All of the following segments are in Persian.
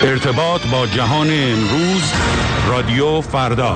ارتباط با جهان امروز، رادیو فردا.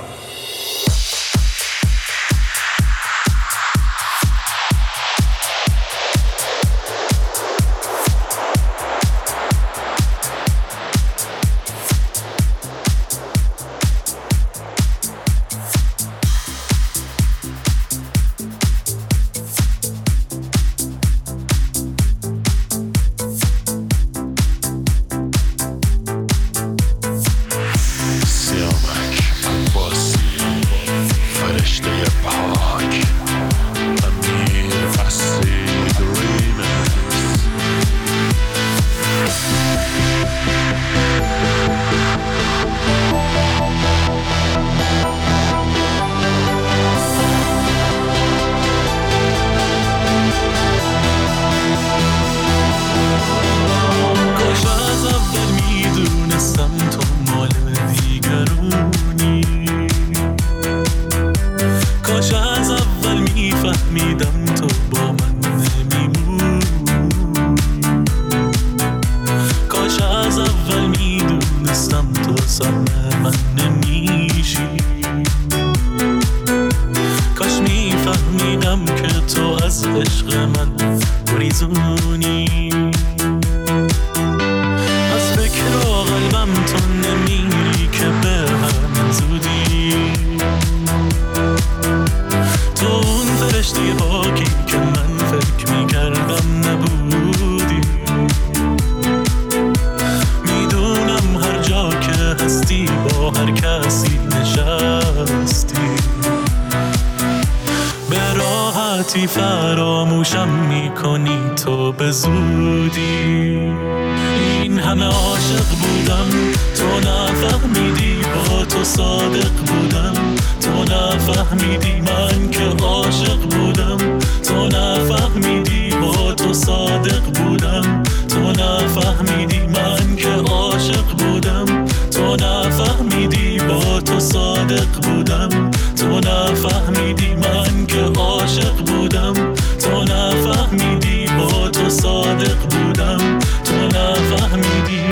فراموشم میکنی تو به زودی. این همه عاشق بودم تو نفهمیدی، با تو صادق بودم تو نفهمیدی، من که عاشق بودم تو نفهمیدی، با تو صادق بودم تو نفهمیدی، من که عاشق بودم تو نفهمیدی، با تو صادق بودم تو نفهمیدی، من که عاشق بودم تو نفهمیدی، با تو صادق بودم تو نفهمیدی.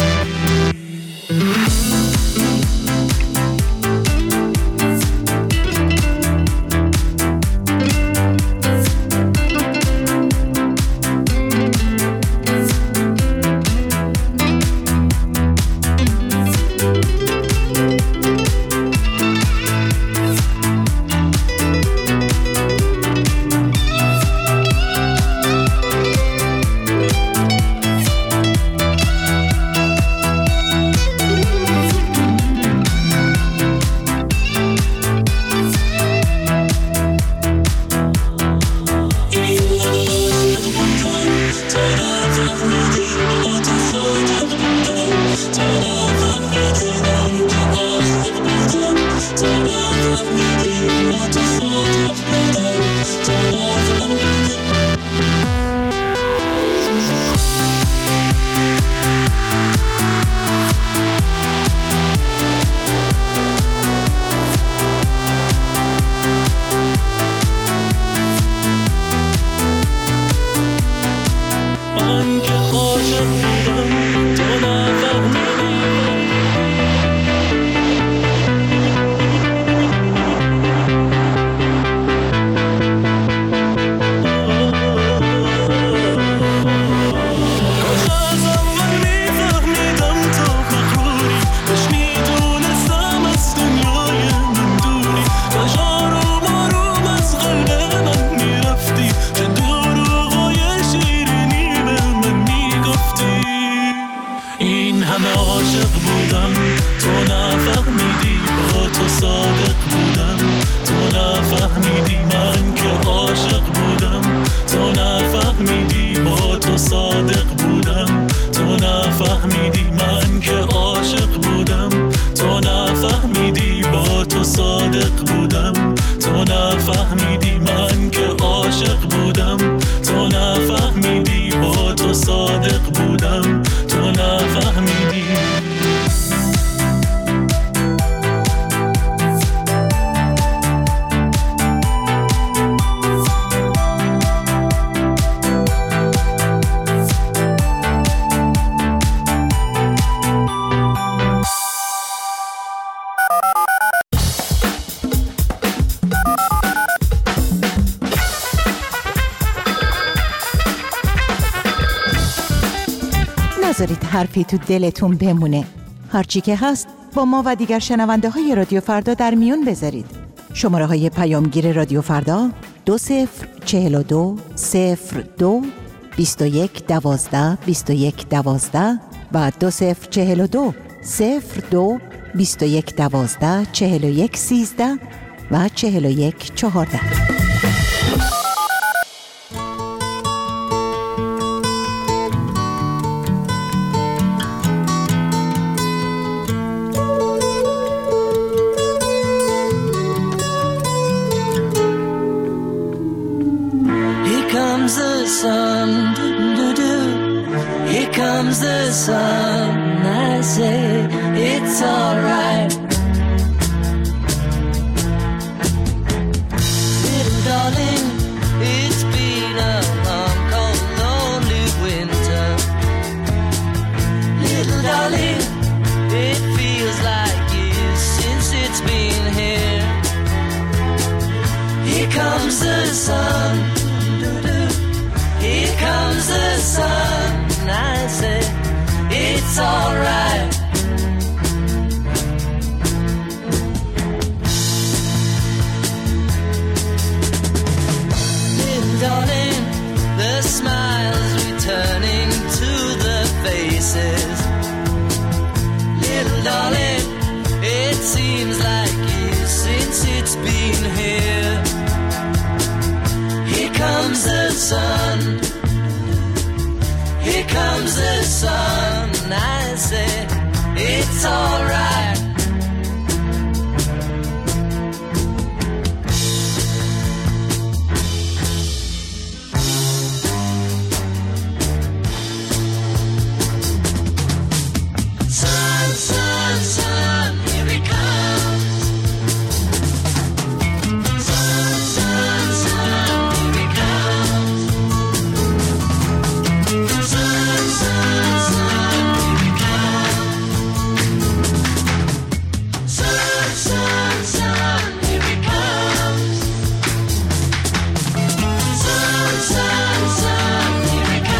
نذارید حرفی تو دلتون بمونه. هرچی که هست با ما و دیگر شنونده های رادیو فردا در میون بذارید. شماره های پیامگیر رادیو فردا 2042 02 21 12 21 12 و 2042 02 21 12 41 13 و 41 14. Sun, here comes the sun. I say it's alright. Little darling, it's been a long, cold, lonely winter. Little darling, it feels like years since it's been here. Here comes the sun. Here comes the sun, I say, it's alright. Little darling, the smiles returning to the faces. Little darling, it seems like years since it's been here. Here comes the sun. Here comes the sun. I say it's alright. Sun, sun, sun, here it comes. Sun, sun, sun, here it comes. Sun, sun, sun, here it comes. Sun, sun, sun, here it comes. Sun, sun, sun, here it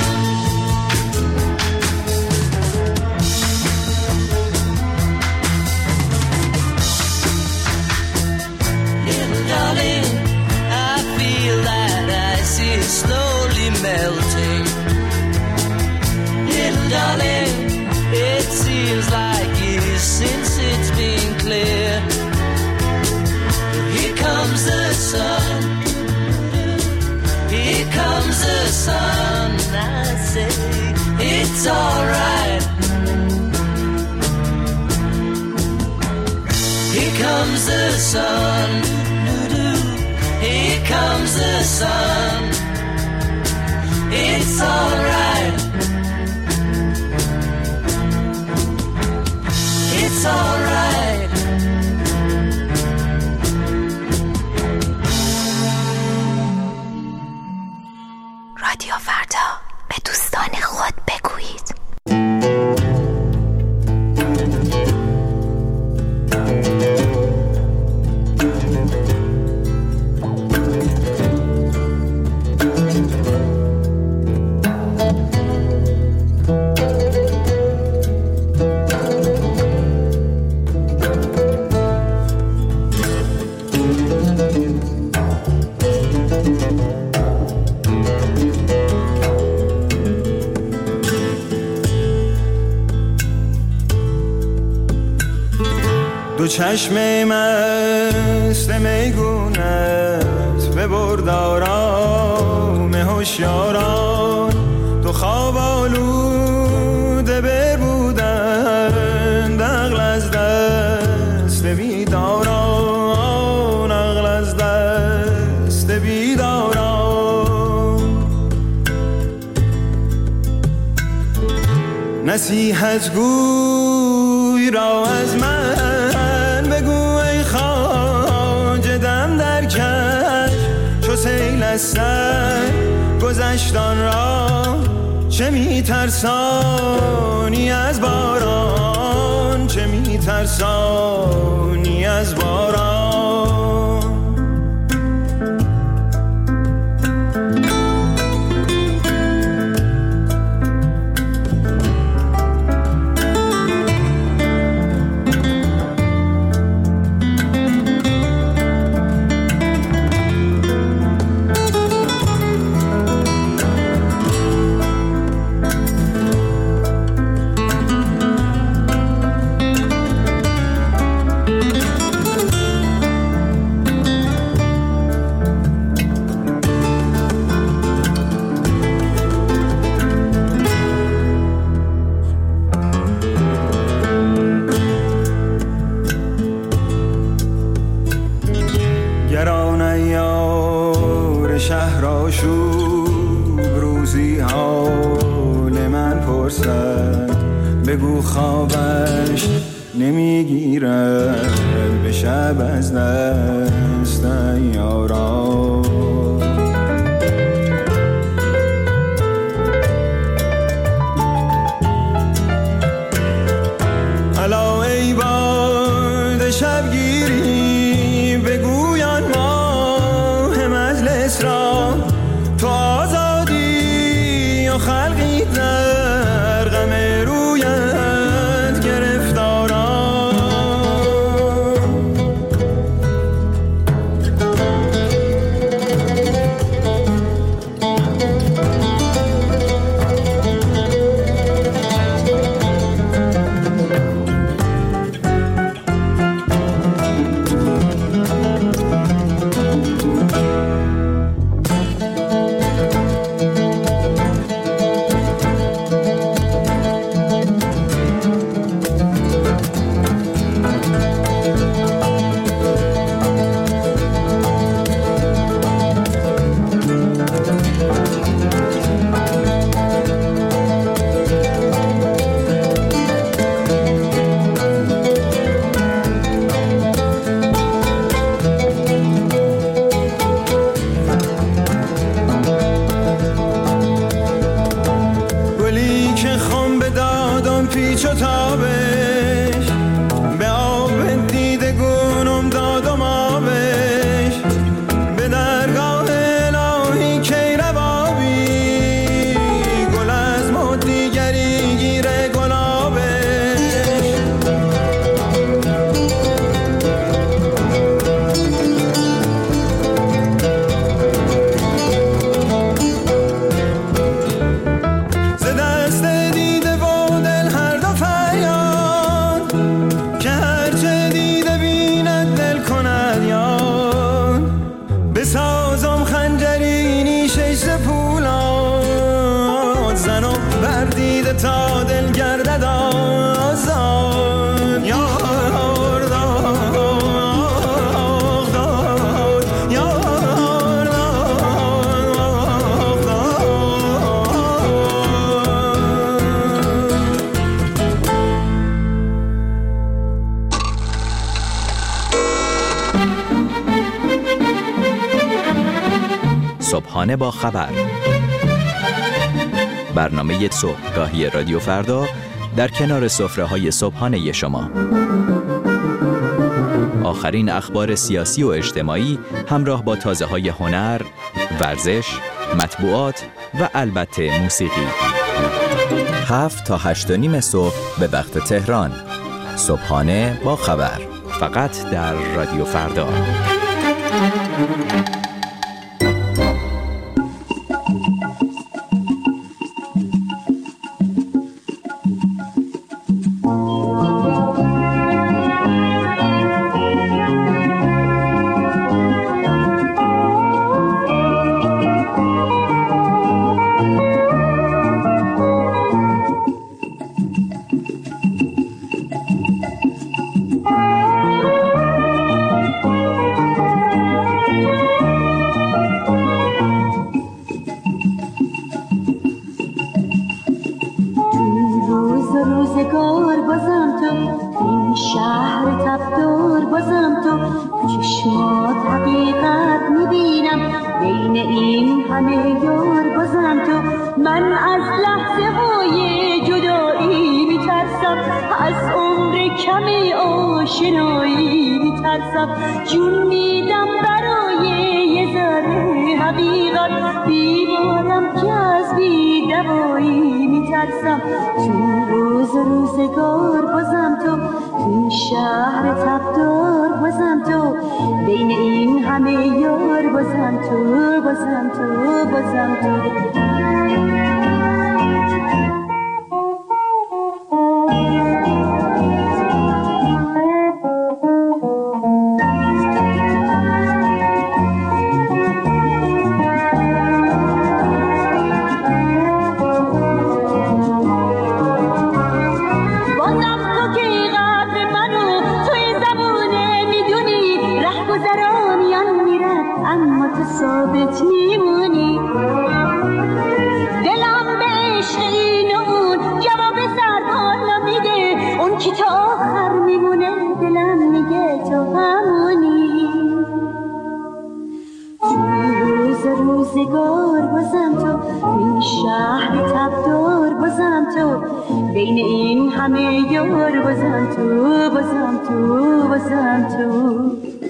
comes. Little darling, I feel that ice is slowly melting. Little darling, it seems like years since it's been clear. Here comes the sun. Here comes the sun. I say it's alright. Here comes the sun. Here comes the sun. It's alright. It's alright. رادیو فردا، به دوستان خود بگویید. دو چشم مست میگونت ببرد آرام هوشیاران، دو خواب آلوده بربودند عقل از دست بیداران، عقل از دست بیداران. نصیحت گوی را از من چو سیل از سر گذشتان را، چه میترسانی از باران، چه میترسانی از باران. بگو خوابش نمیگیره به شب از دست یارا. الا ای باد شبگیری بگویان ماه مجلس را تو آزادی و خلقی در غم رویت گرفتاران. پیچ و تابش به آب دیده گونم دادم آبش به درگاه الهی کی ربابی گل از مد دیگری گیره گلابش. ز دست دیده و دل هر دو فریاد که هرچه دیده بیند دل کند یاد. بسازم خنجری نیشش ز پولاد زنم بر دیده تا دل گردد آزاد. یار داد یار صبحانه با خبر، برنامه صبحگاهی رادیو فردا در کنار سفره‌های صبحانه شما. آخرین اخبار سیاسی و اجتماعی همراه با تازه‌های هنر، ورزش، مطبوعات و البته موسیقی. 7 تا 8:30 صبح به وقت تهران. صبحانه با خبر، فقط در رادیو فردا. روزگار بازم تو این شهر تبدار بازم تو چشمات حقیقت میبینم بین این همه یار بازم تو. من از لحظه های جدایی میترسم از عمر کم آشنایی میترسم جون میدم برای یه ذره حقیقت بیمارم که از بی‌دوایی میترسم. تو روزگار بازم تو این شهر تبدار بازم تو بین این همه یار بازم تو بازم تو بازم تو. ثابت میمونی که تا آخر میمونه دلم میگه تو همونی. توی روزگار بازم تو، این شهر تبدار بازم تو، بین این همه یار بازم تو، بازم تو، بازم تو.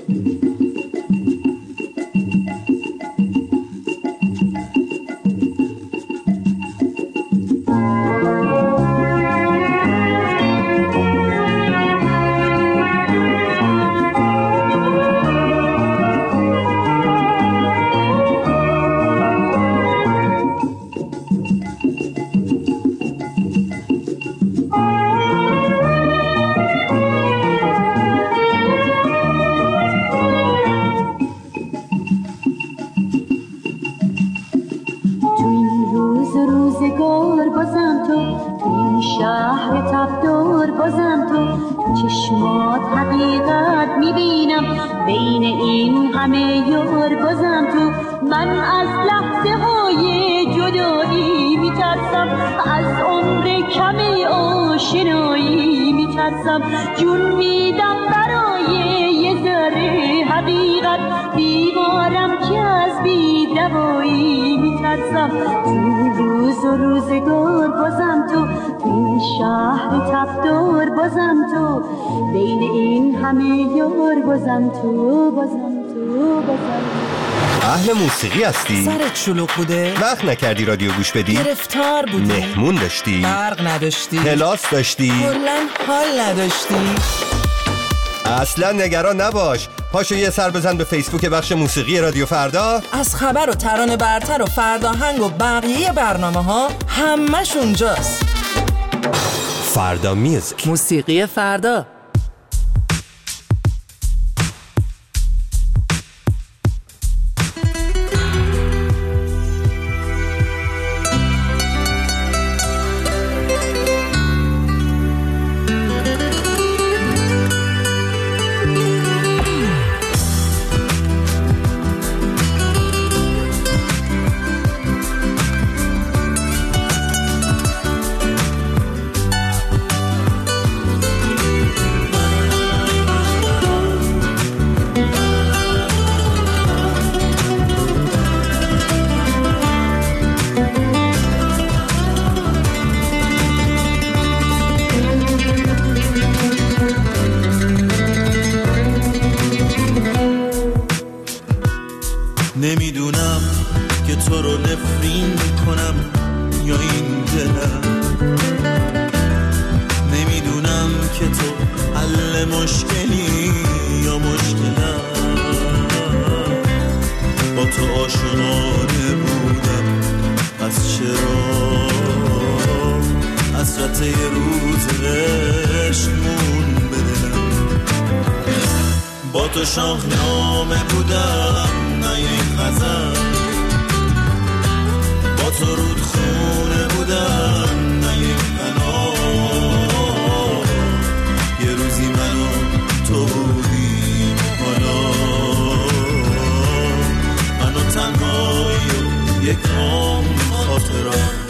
روزگار بازم تو، این شهر تبدار بازم تو، چشمات حقیقت میبینم بین این همه یار بازم تو. من از لحظه های جدایی میترسم، از عمر کم آشنایی میترسم، جون میدم برای یه ذره حقیقت، بیمارم که از بی‌دوایی میترسم. تو روز و روزگار بازم تو، این شهر تبدار بازم تو، بین این همه یار بازم تو، بازم تو، بازم تو. اهل موسیقی هستی؟ سرت شلوغ بوده؟ وقت نکردی رادیو گوش بدی؟ گرفتار بودی؟ مهمون داشتی؟ برق نداشتی؟ کلاس داشتی؟ کلاً حال نداشتی؟ اصلا نگران نباش، پاشو یه سر بزن به فیسبوک بخش موسیقی رادیو فردا. از خبر و ترانه برتر و فرداهنگ و بقیه برنامه ها همش اونجاست. فردا میوزیک، موسیقی فردا. نمیدونم که تو رو نفرین میکنم یا این دلم، نمیدونم که تو حل مشکلی یا مشکلم. با تو عاشقانه بودم، پس چرا حسرت یه روز عشقمون بدلم. با تو شاهنامه بودم نه یک غزل، با تو رودخونه بودم نه یک قنات. یه روزی من و تو بودیم، حالا من و تنهایی و یک عام خاطرات.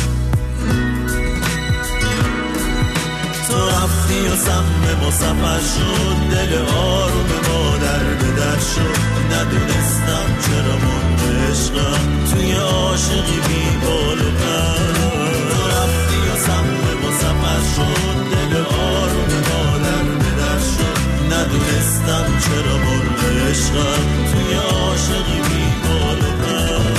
تو رفتی و سهم ما سفر شد، دل آروم ما در به در شد. ندونستم چرا من عشقم توی عاشقی بی بال و پر. تو رفتی و سهم ما سفر شد، دل آروم ما در به در شد. ندونستم چرا من عشقم توی عاشقی بی بال و پر.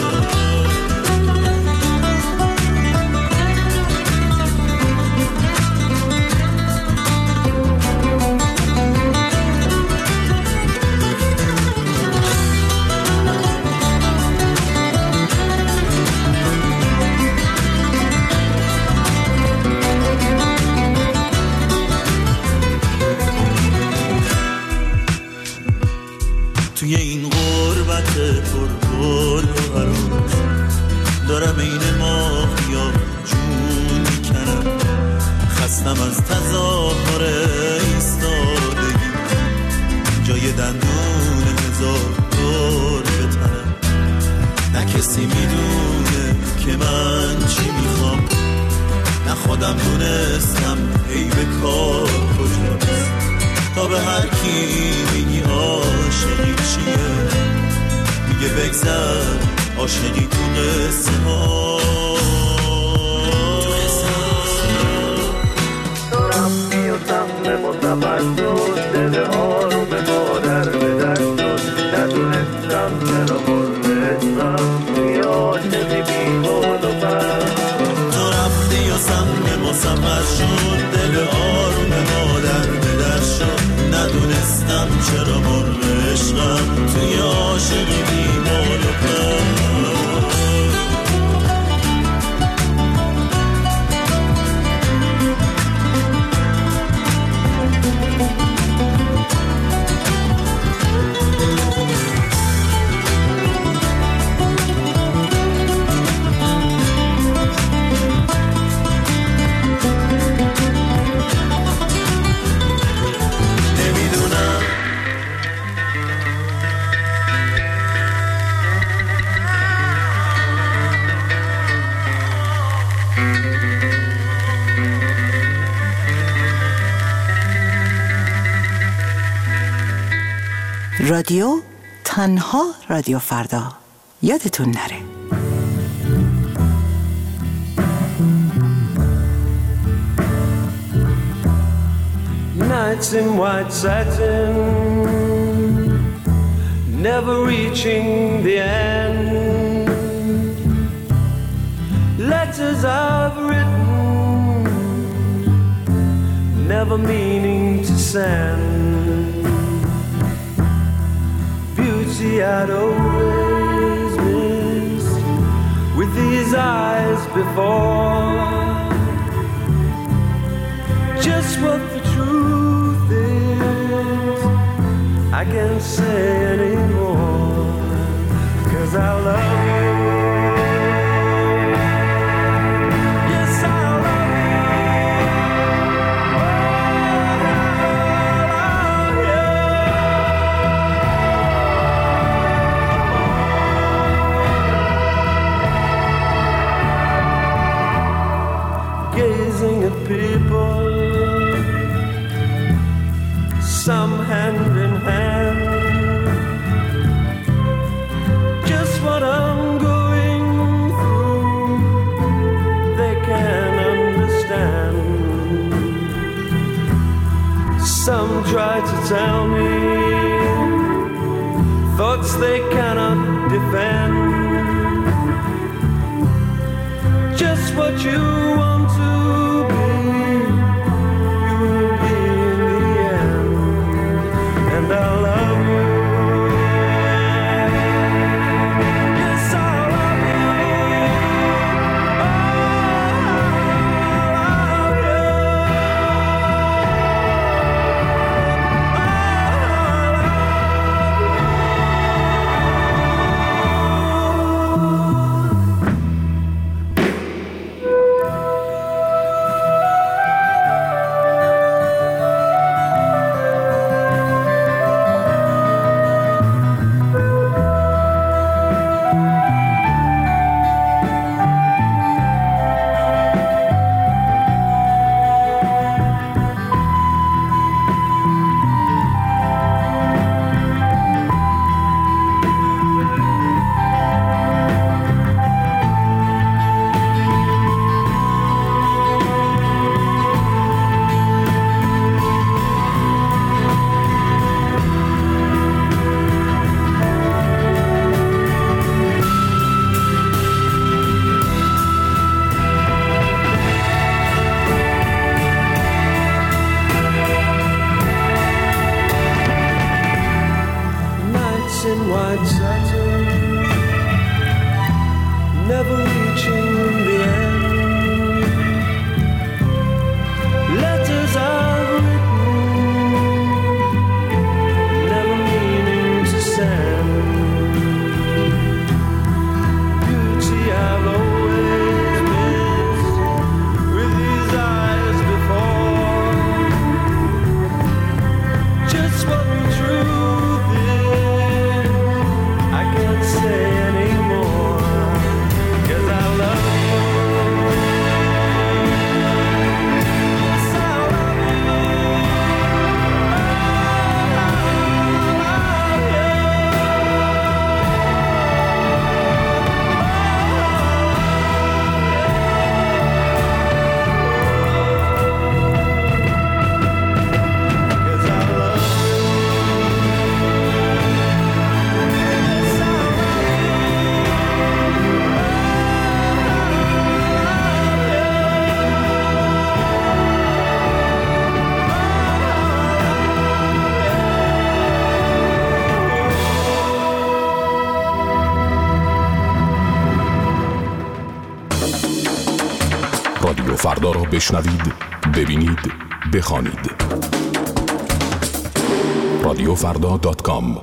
توی این غربت پرگل و عروس دارم این ماهیا جون میکنم. خستم از تظاهر ایستادگی، جای دندون هزار دور به تنم. نه کسی میدونه که من چی میخوام، نه خودم دونستم ای به کار کجاست. تا به هر کی میگی عاشقی چیه، میگه بگذر عاشقی تو قصه ها. تو رفتی و سهم مصفر شد، دل آروم مادر به در شد. ندونستم چرا مرد عشقم توی عاشقی بی بال و پر. تو رفتی و سهم مصفر شد، دل آروم مادر به در شد. ندونستم چرا مرد عشقم توی عاشقی بی بال و پر. رادیو تنها رادیو فردا، یادتون نره. Nights in white satin, never reaching the end. Letters I've written, never meaning to send. Beauty I'd always missed with these eyes before. Just what the truth is, I can't say anymore, 'cause I love you. Yes, I love you. Oh, I love you. Gazing at people, some hand in hand, just what I'm going through, they can understand. Some try to tell me thoughts they cannot defend. Just what you want to be, you will be in the end. And I love you. Yes, I love you. Oh, I love you. فردا را بشنوید، ببینید، بخوانید. radiofrda.com.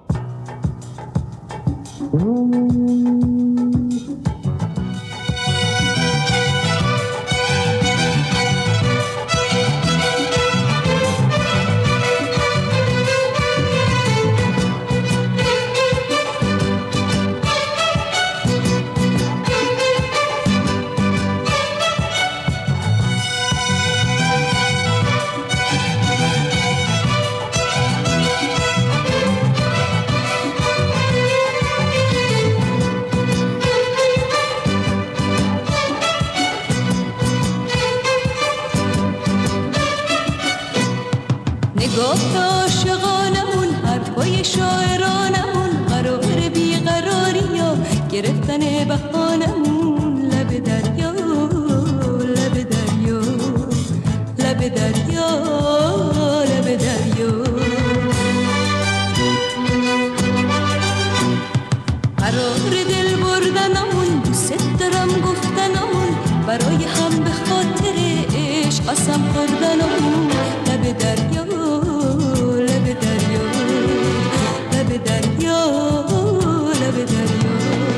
نگاه عاشقانمون، حرفای شاعرانمون، قرار بیقراری ها گرفتن بهانمون. لب دریا، لب دریا، لب دریا، لب دریا. قرار دل بردنمون، دوست دارم گفتنمون، برای هم به خاطر عشق قسم خوردنمون. لب دریا، لب دریا، لب دریا، لب دریا.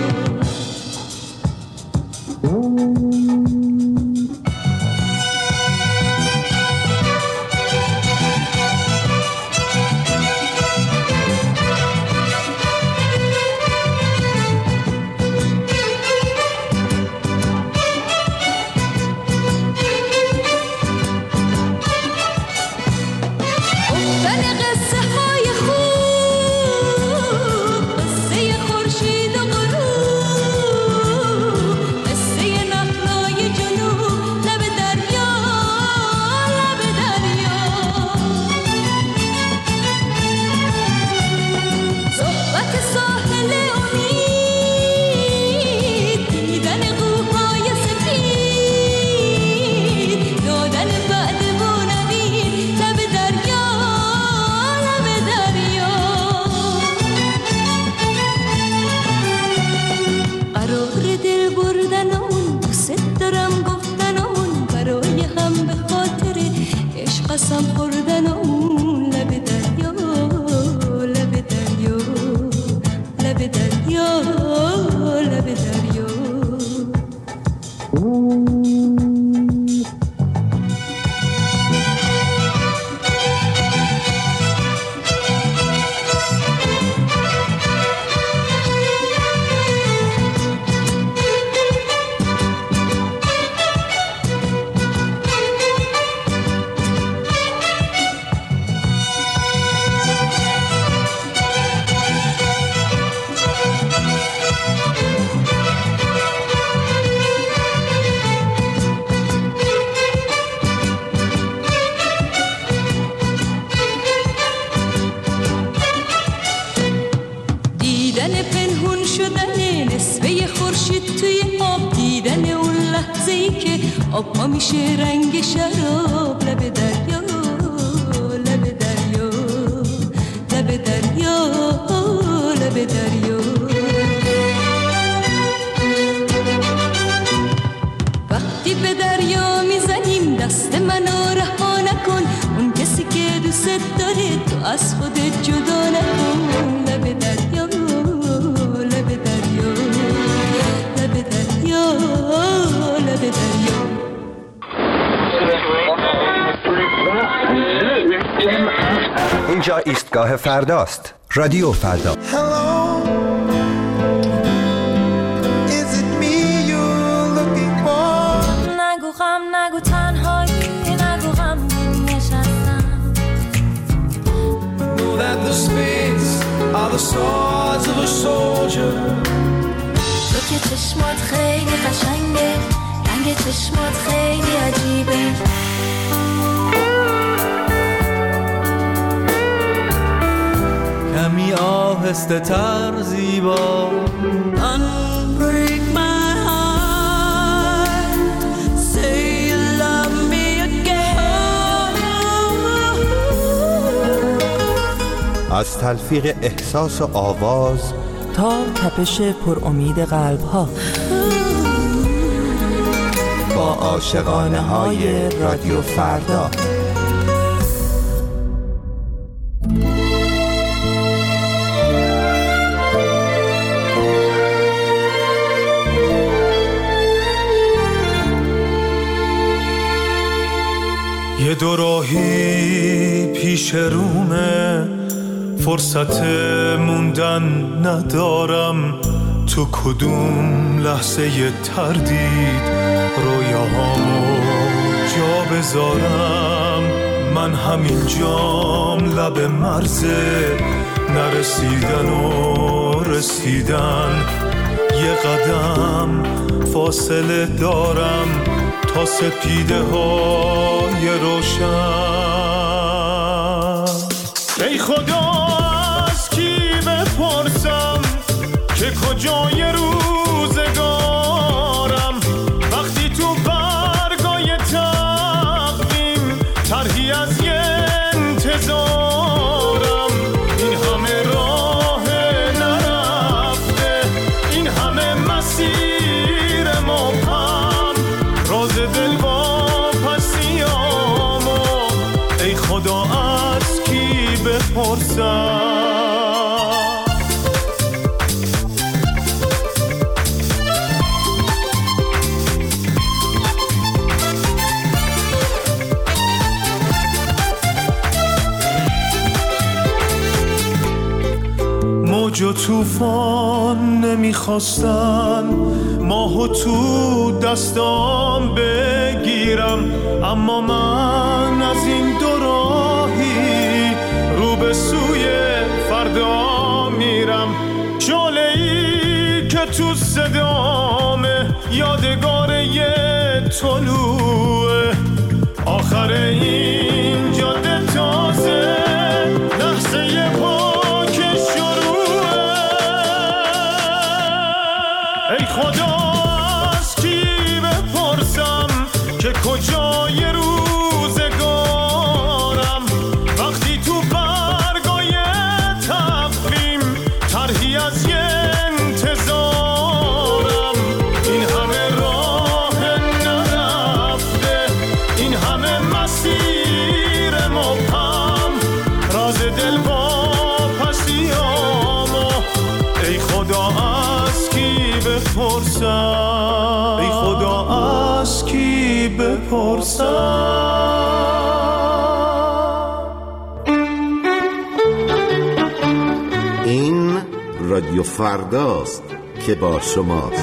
قسم خوردنمون. لب دریا، لب دریا، لب دریا، لب دریا. دیدن پنهون شدن نصفه خورشید توی آب، دیدن اون لحظه‌ای که آب ما میشه رنگ شراب. لب دریا، لب دریا، لب دریا، لب دریا. وقتی به دریا میزنیم دست منو رها نکن، اون کسی که دوست داره تو از خودت جدا نکن. لب دریا، لب دریا، لب دریا، لب دریا. اینجا ایستگاه فرداست. رادیو فردا. نگو غم، نگو تنهایی، نگو غم نشستم. Know that the spades are the swords of a soldier. تو که چشمات خیلی قشنگه، رنگ چشمات خیلی عجیبه. کمی آهسته تر زیبا. Unbreak my heart, say you love me again. از تلفیق احساس و آواز تا تپش پر امید قلب ها، با عاشقانه های رادیو فردا. یه دوراهی پیش رومه، فرصت موندن ندارم، تو کدوم لحظه ی تردید رویاهامو جا بذارم. من همین جام لب مرزه، نرسیدن و رسیدن، یه قدم فاصله دارم تا سپیده های روشن. ای خدا از کی بپرسم که کجای روزگارم، وقتی تو برگای تقویم طرحی از یه انتظارم. این همه راه نرفته، این همه مسیر مبهم، راز دل واپسیامو ای خدا از کی بپرسم. موج و طوفان نمیخواستن ماهو تو دستام بگیرم، اما من از این دوراهی رو به سوی فردا میرم. شعله‌ای که تو صدامه یادگار یه طلوعه، آخر این جاده تازه لحظه پاک شروعه. ای خدا از کی بپرسم که کجای روزگارم، وقتی تو برگای تقویم طرحی از یه انتظارم. این همه راه نرفته، این همه مسیر مبهم، راز دل واپسیامو ای خدا از کی بپرسم، ای خدا از کی بپرسم. این رادیو فرداست که با شماست.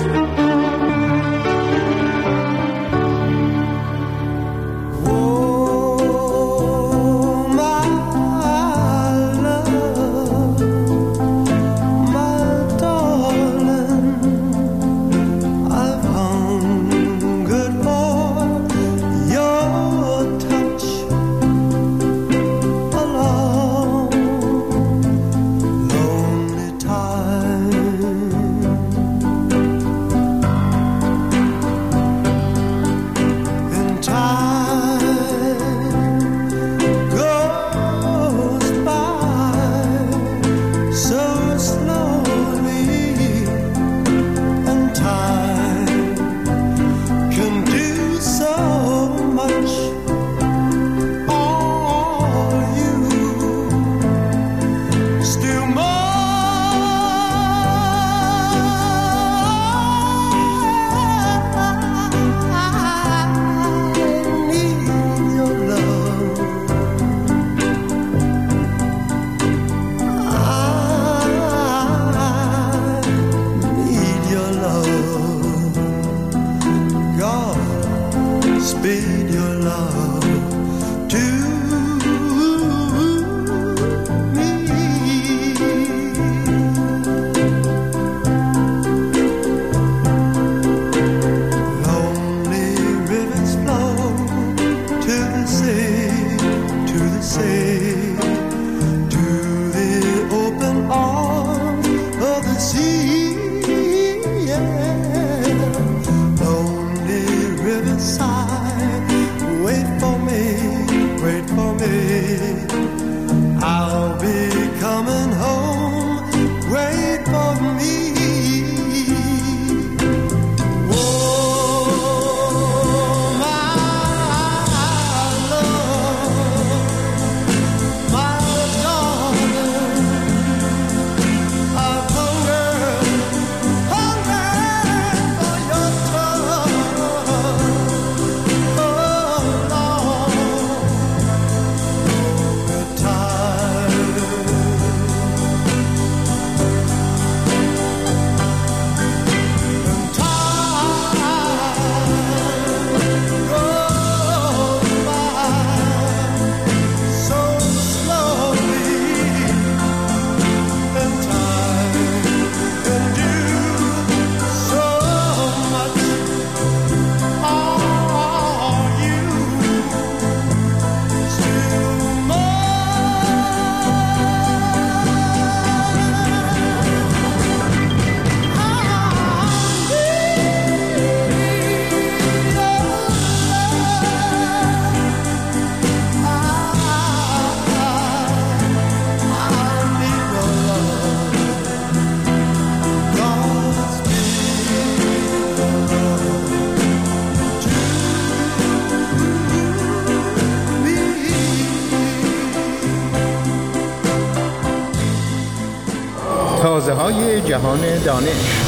تازه‌های جهان دانش.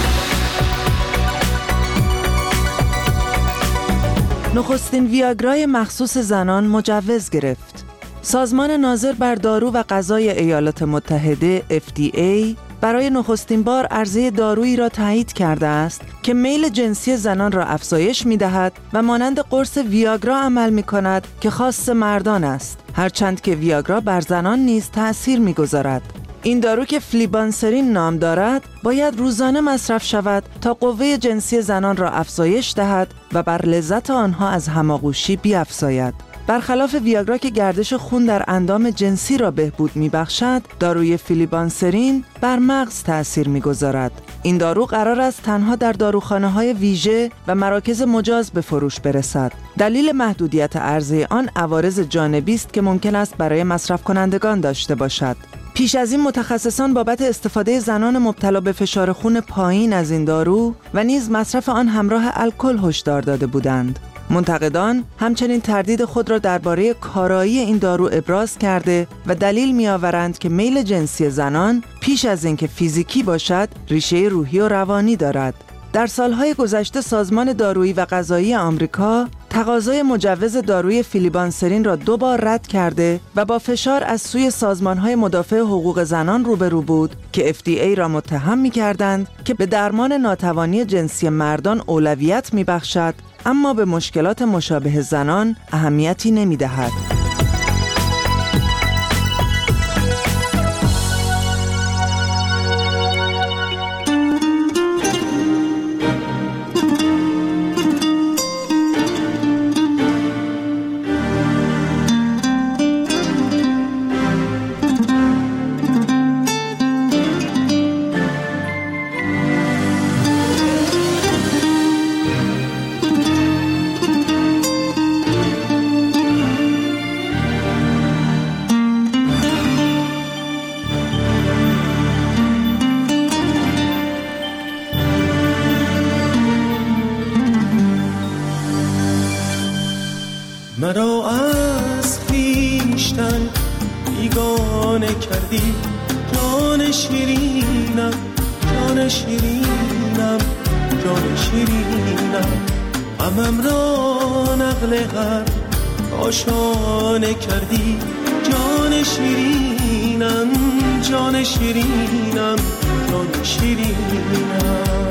نخستین ویاگرای مخصوص زنان مجوز گرفت. سازمان ناظر بر دارو و غذای ایالات متحده FDA برای نخستین بار عرضه دارویی را تایید کرده است که میل جنسی زنان را افزایش می‌دهد و مانند قرص ویاگرا عمل می‌کند که خاص مردان است، هرچند که ویاگرا بر زنان نیز تأثیر می‌گذارد. این دارو که فلیبانسرین نام دارد باید روزانه مصرف شود تا قوه جنسی زنان را افزایش دهد و بر لذت آنها از هماغوشی بیفزاید. برخلاف ویاگرا که گردش خون در اندام جنسی را بهبود می‌بخشد، داروی فلیبانسرین بر مغز تأثیر می‌گذارد. این دارو قرار است تنها در داروخانه‌های ویژه و مراکز مجاز به فروش برسد. دلیل محدودیت عرضه آن عوارض جانبی است که ممکن است برای مصرف کنندگان داشته باشد. پیش از این متخصصان بابت استفاده زنان مبتلا به فشار خون پایین از این دارو و نیز مصرف آن همراه الکل هشدار داده بودند. منتقدان همچنین تردید خود را درباره کارایی این دارو ابراز کرده و دلیل می‌آورند که میل جنسی زنان پیش از اینکه فیزیکی باشد، ریشه روحی و روانی دارد. در سالهای گذشته سازمان دارویی و غذایی آمریکا تقاضای مجوز داروی فلیبانسرین را 2 بار رد کرده و با فشار از سوی سازمان‌های مدافع حقوق زنان روبرو بود که FDA را متهم می‌کردند که به درمان ناتوانی جنسی مردان اولویت می‌بخشد اما به مشکلات مشابه زنان اهمیتی نمی‌دهد. مرا از خویشتن بیگانه کردی، جان شیرینم، جان شیرینم، جان شیرینم، غمم را نقل هر کاشانه کردی، جان شیرینم، جان شیرینم، جان شیرینم.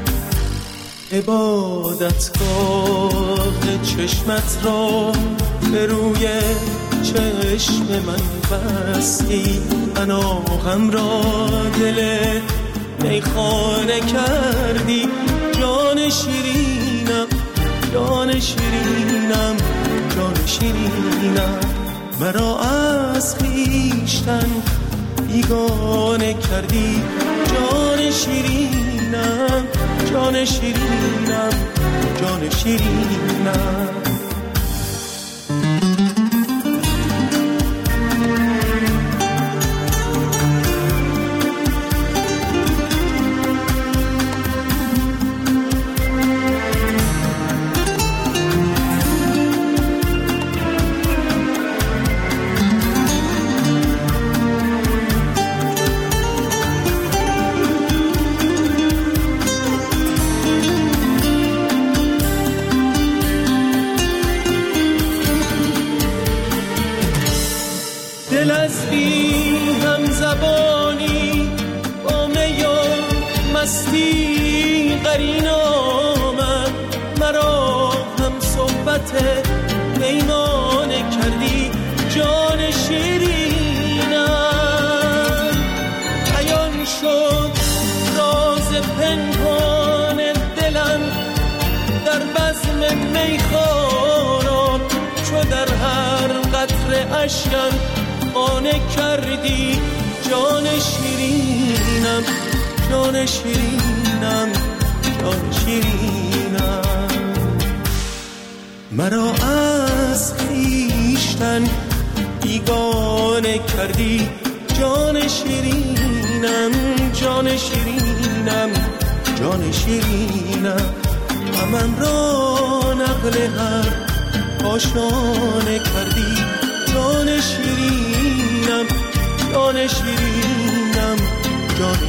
عبادتگاه چشمت را به روی چشم من بستی، اناغم را دل میخانه کردی، جان شیرینم، جان شیرینم، جان شیرینم. مرا از خویشتن بیگانه کردی، جان شیرینم، جان شیرینم، جان شیرینم. دل از بی هم زبانی با می و مستی قرین آمد، مرا هم صحبت پیمانه کردی، جان شیرینم. عیان شد راز پنهان دلم در بزم میخواران، چو در هر قطره اشکم آنه کردی، جان شیرینم، جان شیرینم، جان شیرینم. مرا از خویشتن بیگانه کردی، جان شیرینم، جان شیرینم، جان شیرینم. غمم را نقل هر کاشانه کردی، جان شیرینم، جان شیرینم، جان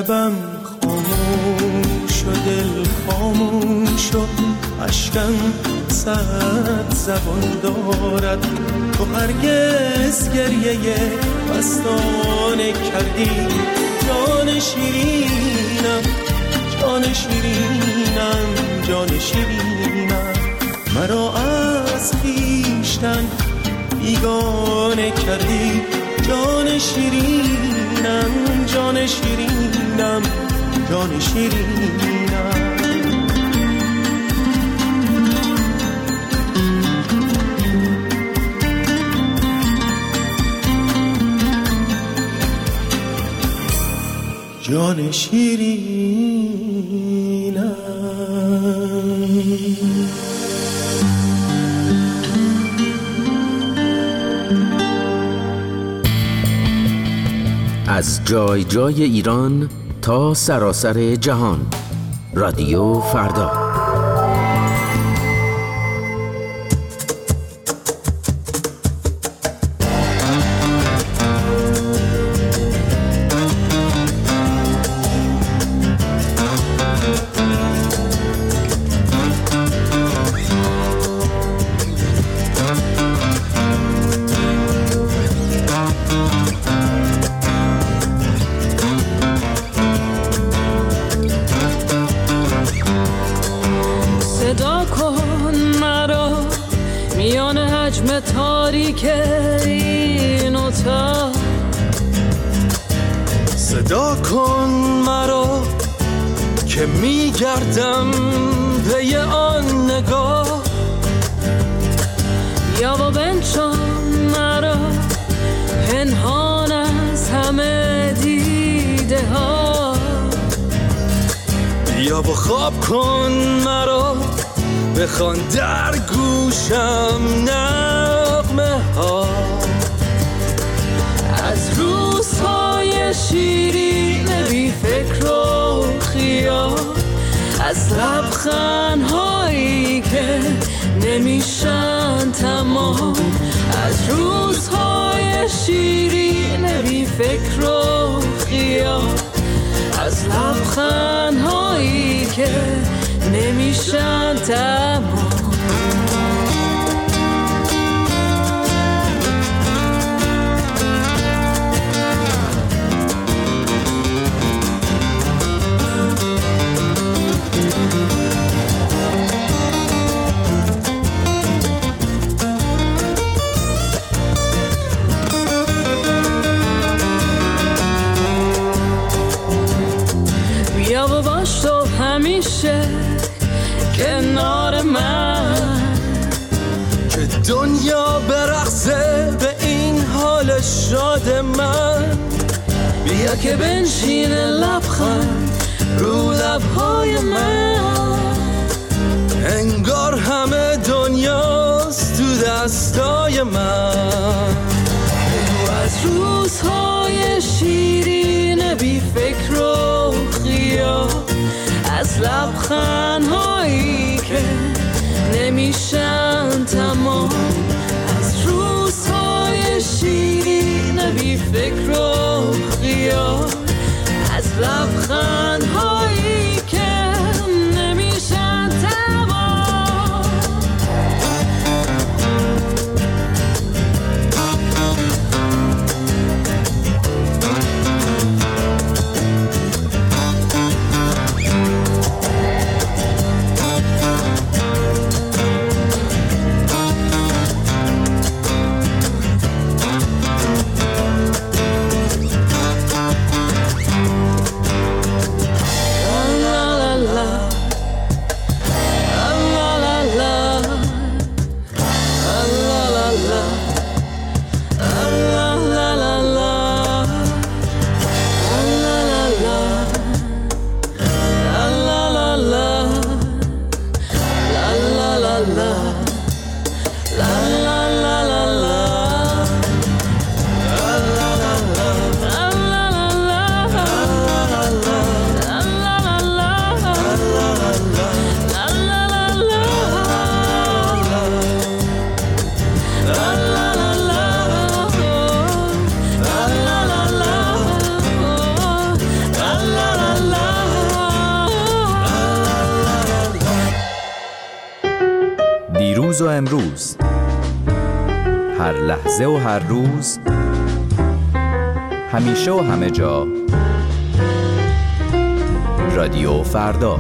لبم خاموش و دل خاموش و عشقم صد زبان دارد. تو هرگز گریه مستانه کردی جان شیرینم، جان شیرینم، جان شیرینم. مرا از خویشتن بیگانه کردی جان شیرینم، جان شیرینم، جان شیرینم. جان شیرینم. از جای جای ایران تا سراسر جهان، رادیو فردا. صدا کن مرا که میگردم پی آن نگاه، یا با بنشان مرا پنهان از همه دیده ها، یا با خواب کن مرا بخوان در گوشم نغمه ها. از روزهای شیرین بی فکر و خیال، از لبخندهایی که نمیشن تمام، از روزهای شیرین بی فکر و خیال، از لبخندهایی که نمیشن تمام. بیا و باش تو همیشه کنار من، که دنیا برقصه به این حال شاد من. بیا که بنشین لبخند رو لبهای من، انگار همه دنیاست تو دستای من. بگو از روزهای شیرین بی فکر و خیال، از لبخندهایی که نمیشن تمام، از روزهای شیرین بی فکر و خیال، از لبخندهایی که نمیشن تمام. دیروز و امروز، هر لحظه و هر روز، همیشه و همه جا، رادیو فردا.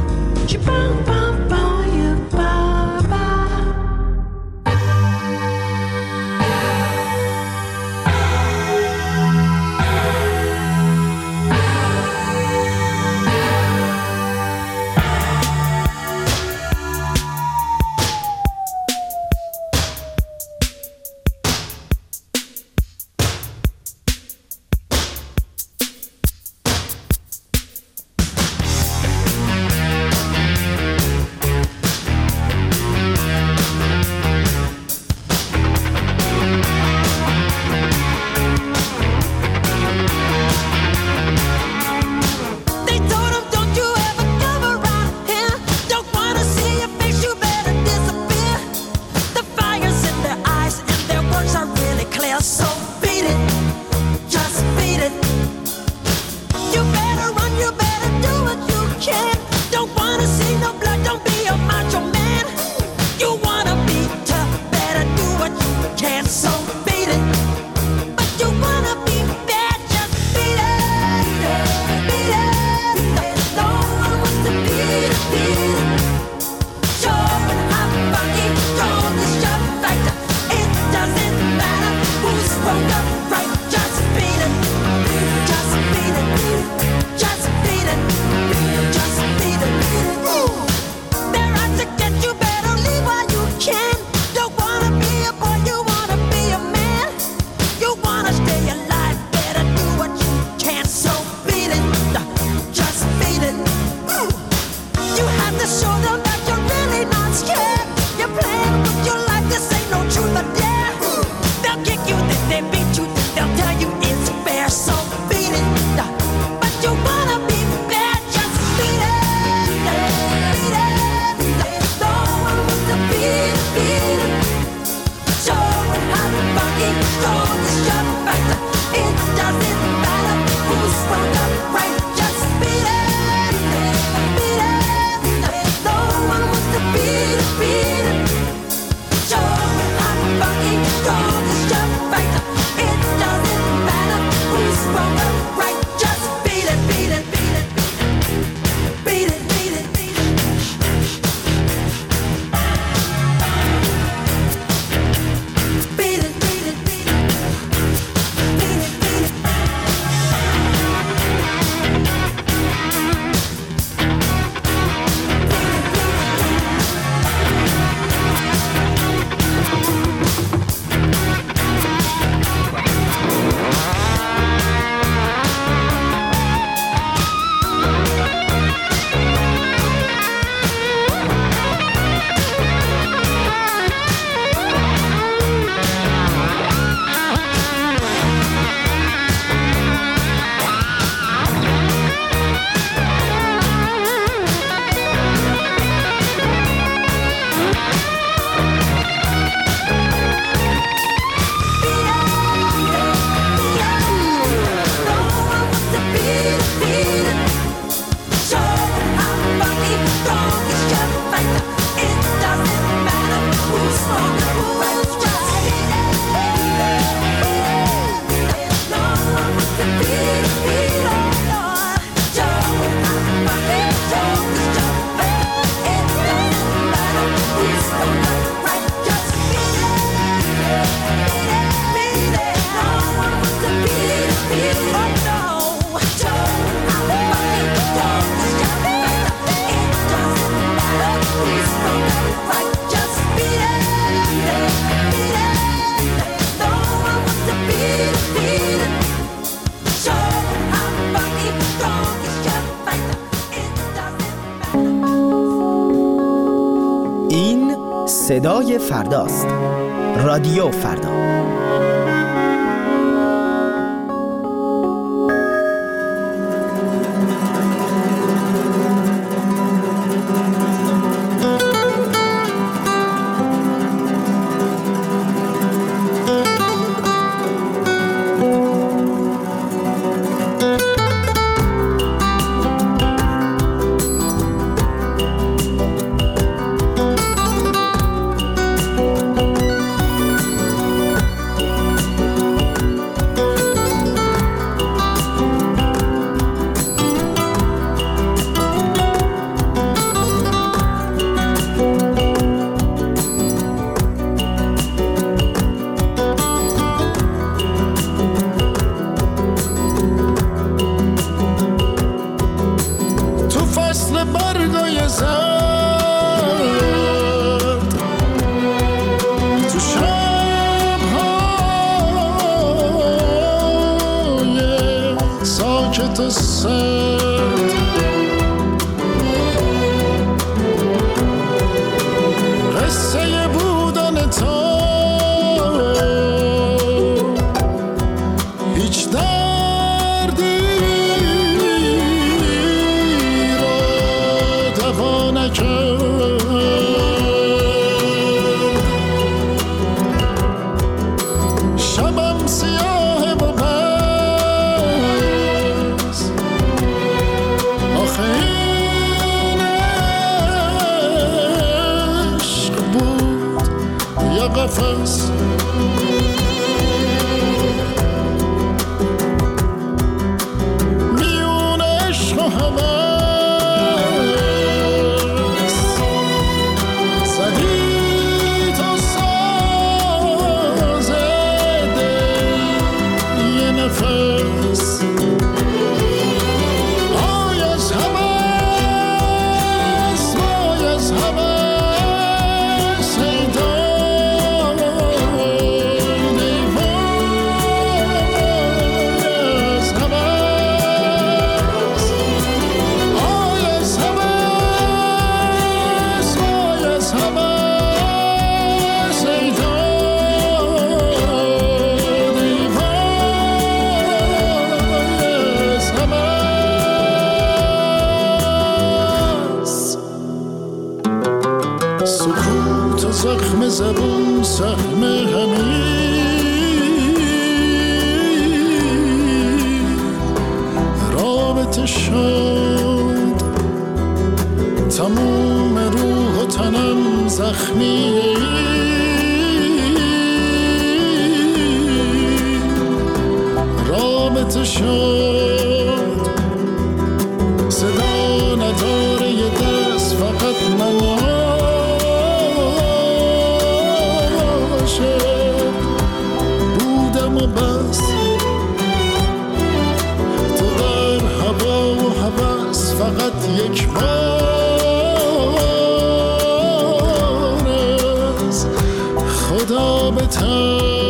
صدای فرداست. رادیو فردا. قفس میون عشق و هوس زدی تو ساز دل یه نفس آی از هوس وای از هوس ای داد ای وای از هوس آی از هوس وای از هوس ای داد ای وای از هوس سکوت و زخم زبون سهم همین رابطه شد تموم روح و تنم زخمی رابطه شد صدا نداره یه دست فقط نماشه بودم و بس تو در هوا و هوس فقط یک بار از خدا بتر